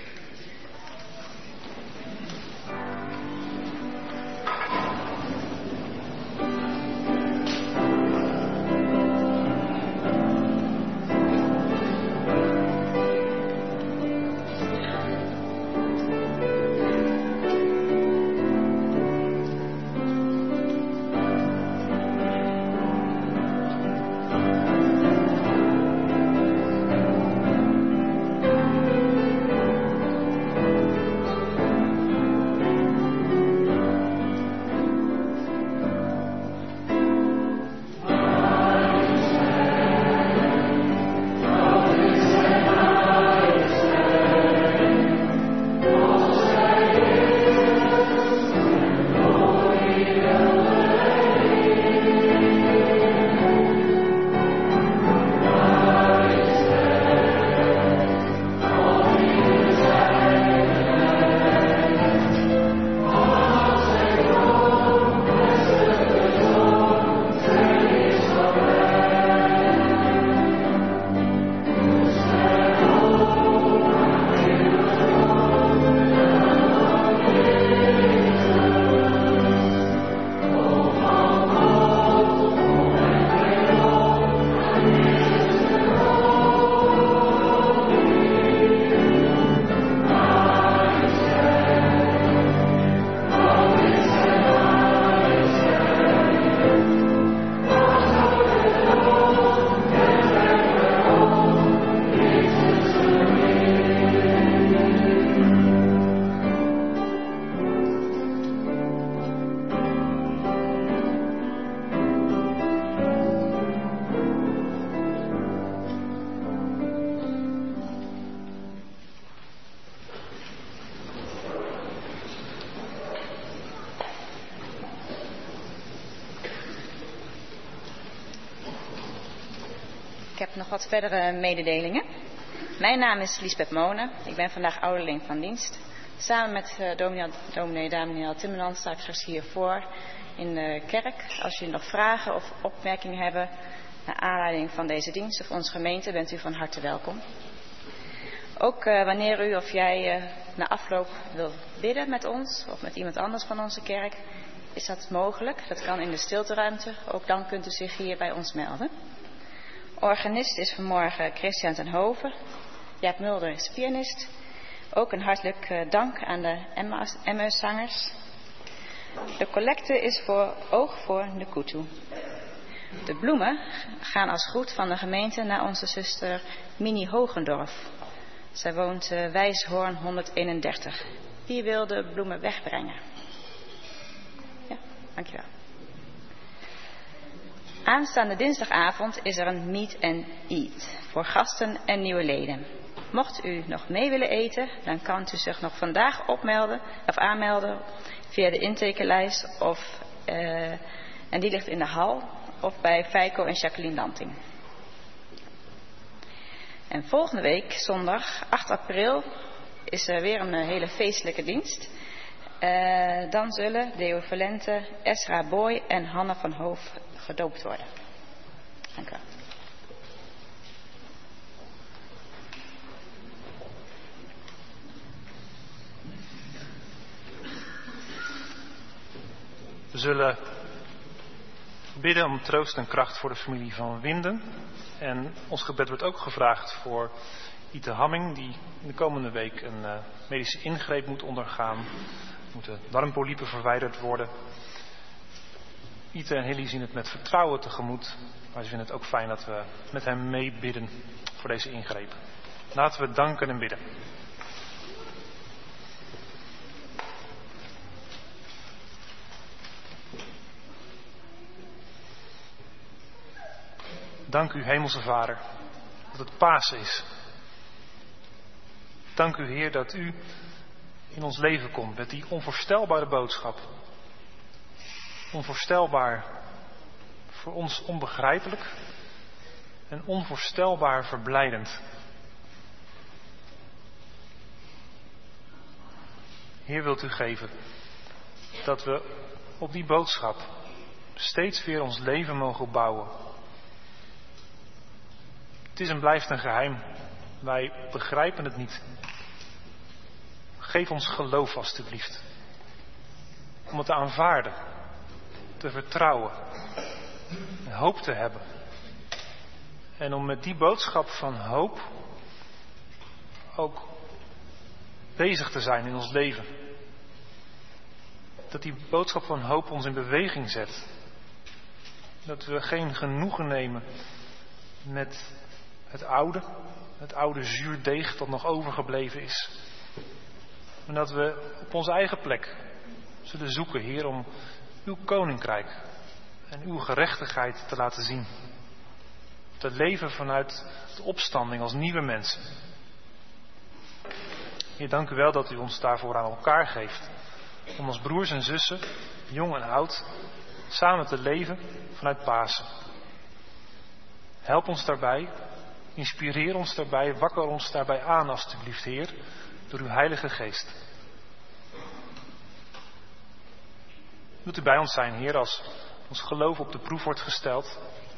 Ik heb nog wat verdere mededelingen. Mijn naam is Liesbeth Monen. Ik ben vandaag ouderling van dienst. Samen met uh, dominee, dominee Daniel Timmermans sta ik straks hiervoor in de kerk. Als jullie nog vragen of opmerkingen hebben, Naar aanleiding van deze dienst of onze gemeente bent u van harte welkom. Ook uh, wanneer u of jij uh, na afloop wil bidden met ons of met iemand anders van onze kerk, is dat mogelijk. Dat kan in de stilteruimte. Ook dan kunt u zich hier bij ons melden. Organist is vanmorgen Christian ten Hoven. Jaap Mulder is pianist. Ook een hartelijk uh, dank aan de Emmaus-zangers. De collecte is voor Oog voor Nkutu. De bloemen gaan als groet van de gemeente naar onze zuster Minnie Hogendorf. Zij woont uh, Wijshoorn honderdeenendertig. Wie wil de bloemen wegbrengen? Ja, dankjewel. Aanstaande dinsdagavond is er een meet and eat voor gasten en nieuwe leden. Mocht u nog mee willen eten, dan kan u zich nog vandaag opmelden of aanmelden via de intekenlijst of uh, en die ligt in de hal of bij Feiko en Jacqueline Lanting. En volgende week, zondag acht april, is er weer een hele feestelijke dienst. Uh, dan zullen Deo Valente, Esra Boy en Hanna van Hoof gedoopt worden. Dank u wel. We zullen bidden om troost en kracht voor de familie van Winden. En ons gebed wordt ook gevraagd voor Ite Hamming, die in de komende week een uh, medische ingreep moet ondergaan. Moeten darmpolypen verwijderd worden. Ite en Hilly zien het met vertrouwen tegemoet, maar ze vinden het ook fijn dat we met hem meebidden voor deze ingreep. Laten we danken en bidden. Dank u, Hemelse Vader, dat het Pasen is. Dank u, Heer, dat u in ons leven komt met die onvoorstelbare boodschap. Onvoorstelbaar, voor ons onbegrijpelijk en onvoorstelbaar verblijdend. Heer, wilt u geven dat we op die boodschap steeds weer ons leven mogen bouwen. Het is en blijft een geheim. Wij begrijpen het niet. Geef ons geloof alstublieft. Om het te aanvaarden. Te vertrouwen. Hoop te hebben. En om met die boodschap van hoop ook bezig te zijn in ons leven. Dat die boodschap van hoop ons in beweging zet. Dat we geen genoegen nemen met het oude, het oude zuurdeeg dat nog overgebleven is. En dat we op onze eigen plek zullen zoeken, Heer, om uw koninkrijk en uw gerechtigheid te laten zien. Te leven vanuit de opstanding als nieuwe mensen. Heer, dank u wel dat u ons daarvoor aan elkaar geeft. Om als broers en zussen, jong en oud, samen te leven vanuit Pasen. Help ons daarbij. Inspireer ons daarbij, wakker ons daarbij aan, alstublieft, Heer, door uw Heilige Geest. Wilt u bij ons zijn, Heer, als ons geloof op de proef wordt gesteld?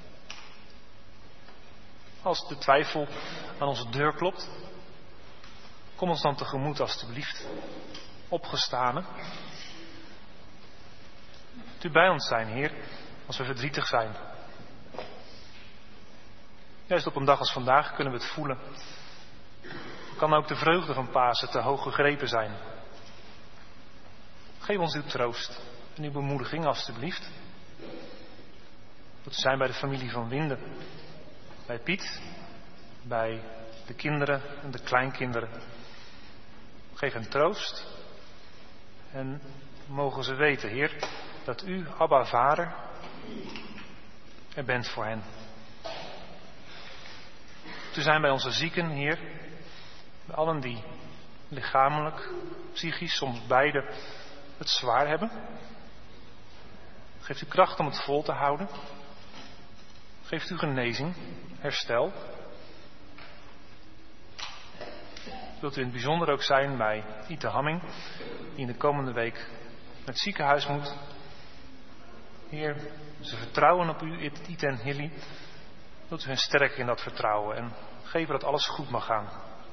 Als de twijfel aan onze deur klopt? Kom ons dan tegemoet, alstublieft, opgestane. Wilt u bij ons zijn, Heer, als we verdrietig zijn? Juist op een dag als vandaag kunnen we het voelen. Kan ook de vreugde van Pasen te hoog gegrepen zijn. Geef ons uw troost en uw bemoediging alstublieft. Dat we zijn bij de familie van Winden. Bij Piet, bij de kinderen en de kleinkinderen. Geef hen troost. En mogen ze weten, Heer, dat u, Abba Vader, er bent voor hen. Te zijn bij onze zieken, Heer, bij allen die lichamelijk, psychisch, soms beide het zwaar hebben. Geeft u kracht om het vol te houden. Geeft u genezing, herstel. Wilt u in het bijzonder ook zijn bij Ite Hamming, die in de komende week naar het ziekenhuis moet. Heer, ze vertrouwen op u, Ite en Hilly. Wilt u hen sterken in dat vertrouwen en geven dat alles goed mag gaan.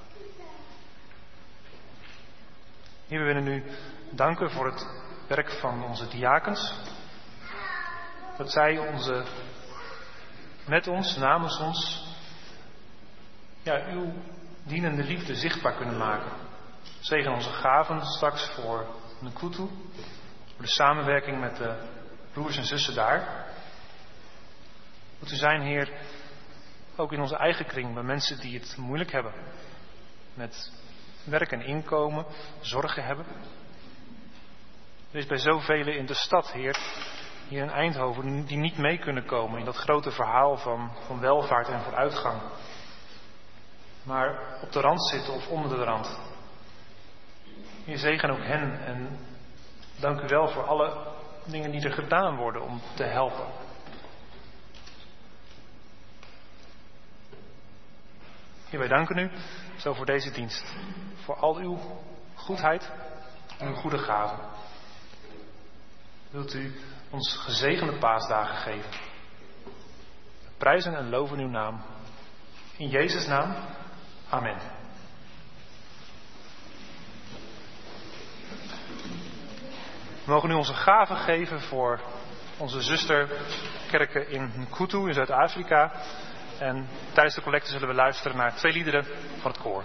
Heer, we willen u danken voor het werk van onze diakens. Dat zij onze, met ons, namens ons, ja, uw dienende liefde zichtbaar kunnen maken. Zegen onze gaven straks voor Nkutu, voor de samenwerking met de broers en zussen daar. Dat u zijn, Heer, ook in onze eigen kring, bij mensen die het moeilijk hebben. Met werk en inkomen, zorgen hebben. Er is bij zoveel in de stad, Heer, hier in Eindhoven, die niet mee kunnen komen in dat grote verhaal van, van welvaart en vooruitgang. Maar op de rand zitten of onder de rand. Heer, zegen ook hen en dank u wel voor alle dingen die er gedaan worden om te helpen. Heer, wij danken u zo voor deze dienst. Voor al uw goedheid en uw goede gaven. Wilt u ons gezegende paasdagen geven. We prijzen en loven uw naam. In Jezus' naam. Amen. We mogen nu onze gaven geven voor onze zusterkerken in Nkutu in Zuid-Afrika. En tijdens de collecte zullen we luisteren naar twee liederen van het koor.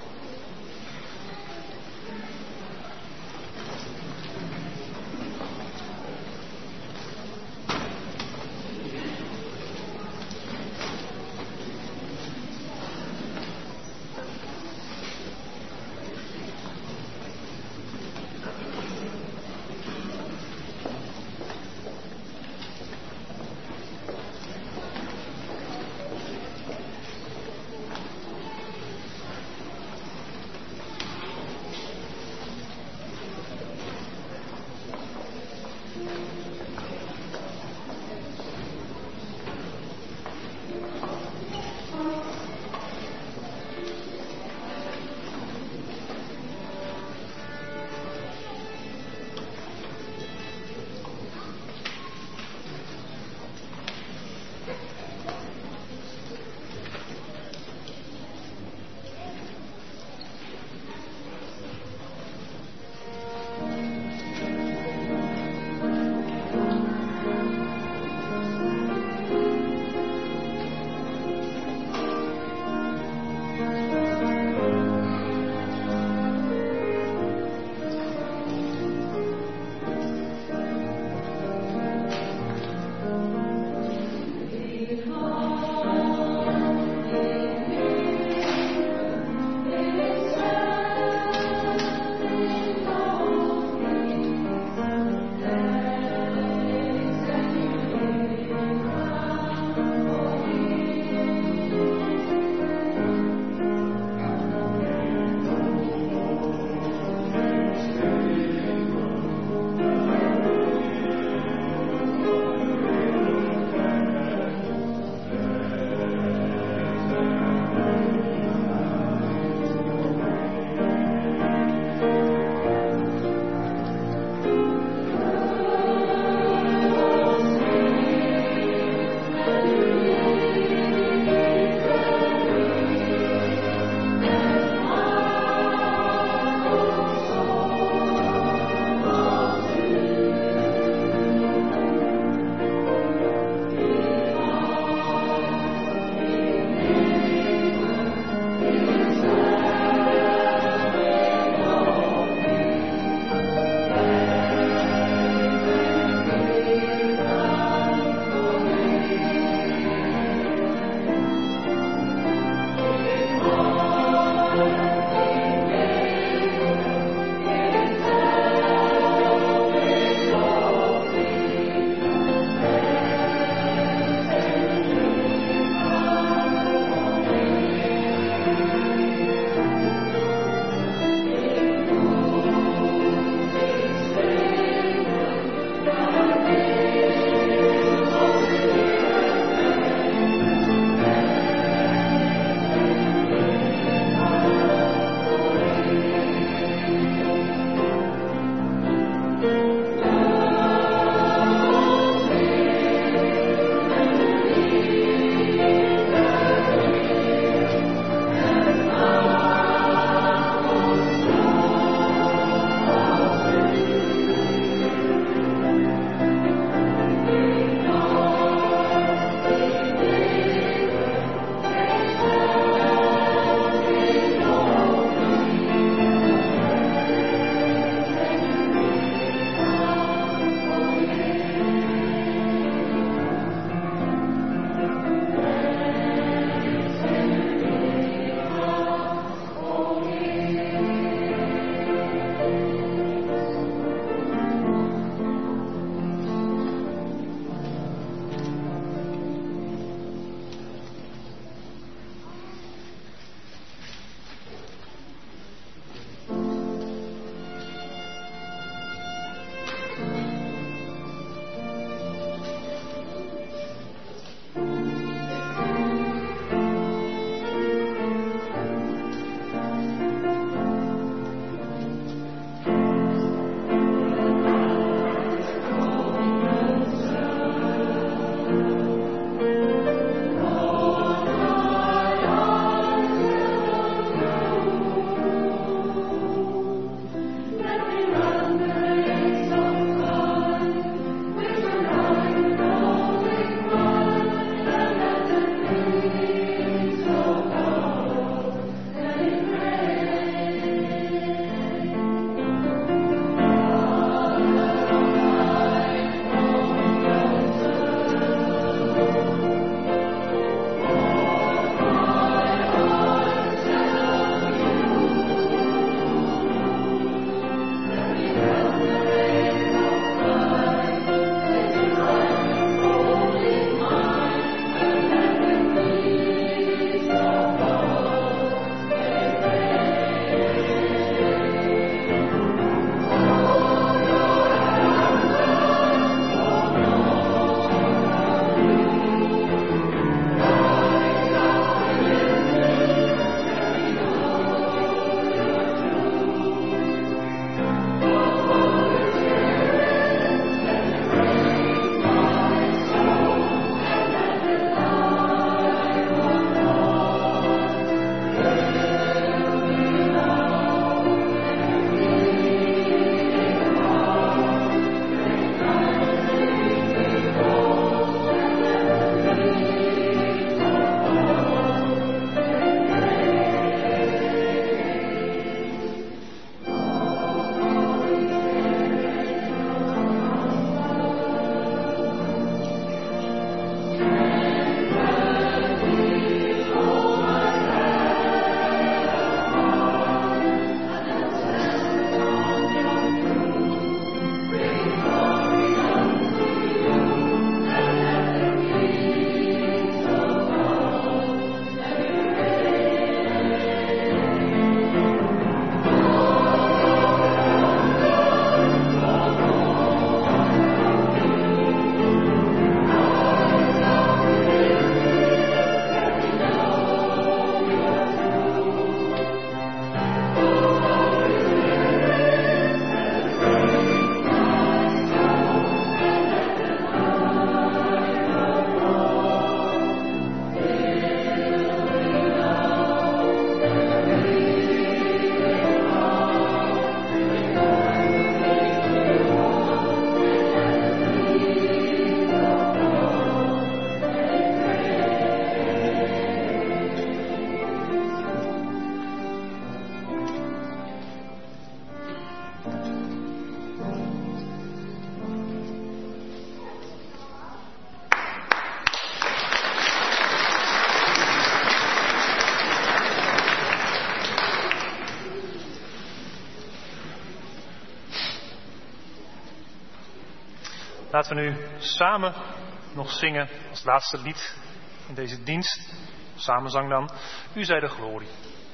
Laten we nu samen nog zingen als laatste lied in deze dienst. Samenzang dan. U zij de glorie.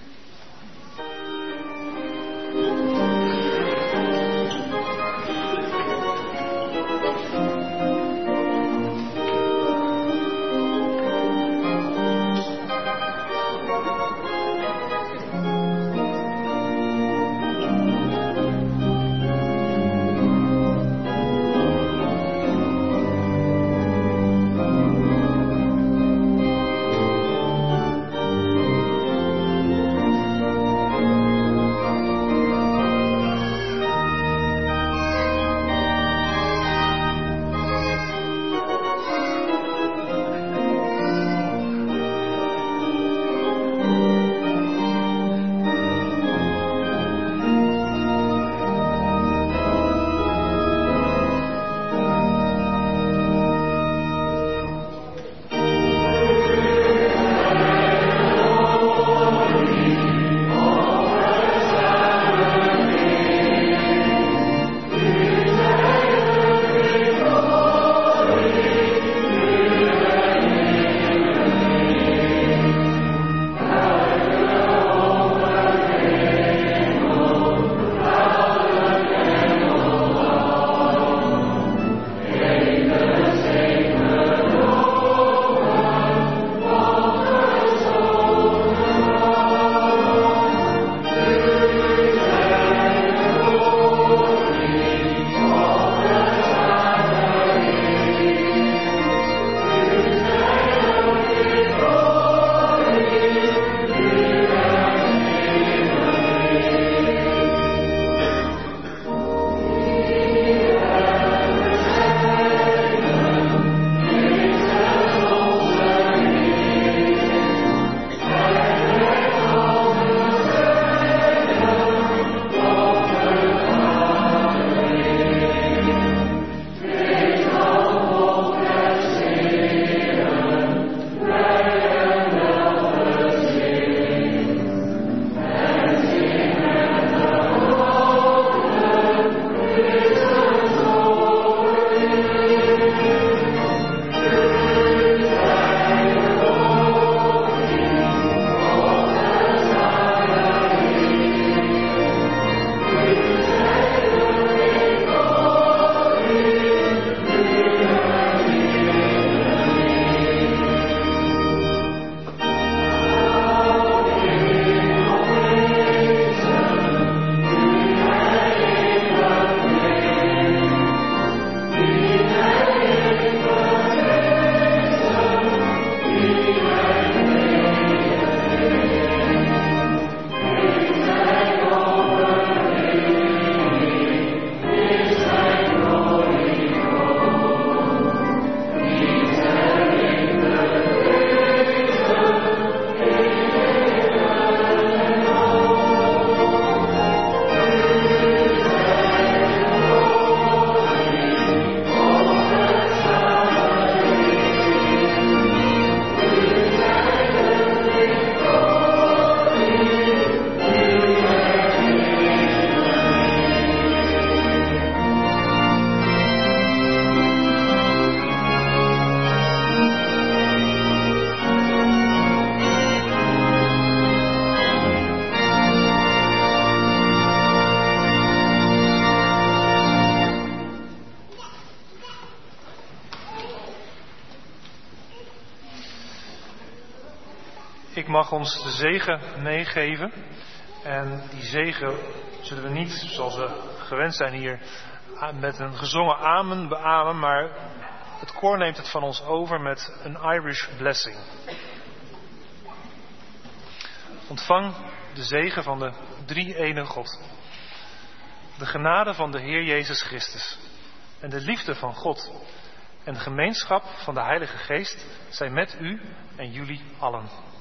Ik mag ons de zegen meegeven. En die zegen zullen we niet, zoals we gewend zijn hier, met een gezongen amen beamen. Maar het koor neemt het van ons over met een Irish blessing. Ontvang de zegen van de drie-ene God. De genade van de Heer Jezus Christus. En de liefde van God. En de gemeenschap van de Heilige Geest zijn met u en jullie allen.